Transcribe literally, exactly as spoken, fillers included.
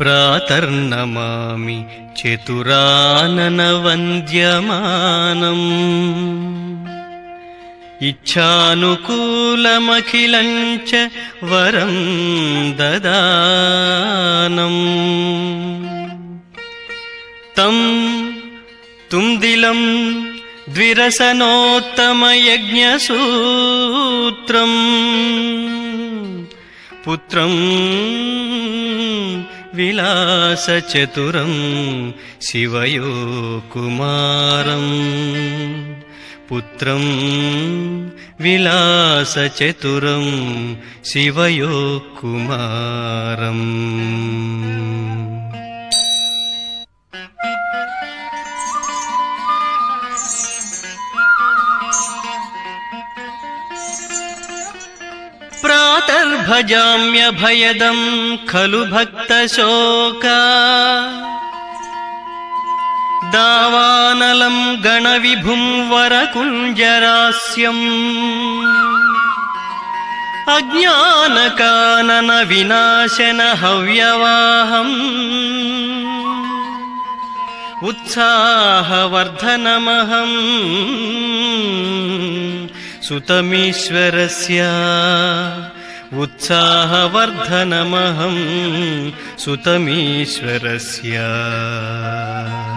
ప్రాతర్నమామి చతురానన వంద్యమానం ఇచ్ఛానుకూలమఖిలం చ వరం దదానం తం తుందిలం ద్విరసనోత్తమయజ్ఞసూత్రం పుత్రం విలాసచతురం శివయో కుమారం పుత్రం విలాసచతురం శివయో కుమారం. ప్రాతర్భజామ్యభయదం ఖలు భక్తశోకా దావానలం గణవిభుం వరకుంజరాస్యం అజ్ఞానకానన వినాశన హవ్యవాహం ఉత్సాహవర్ధనమహం సుతమీశ్వరస్య ఉత్సాహవర్ధనమహం సుతమీశ్వరస్య.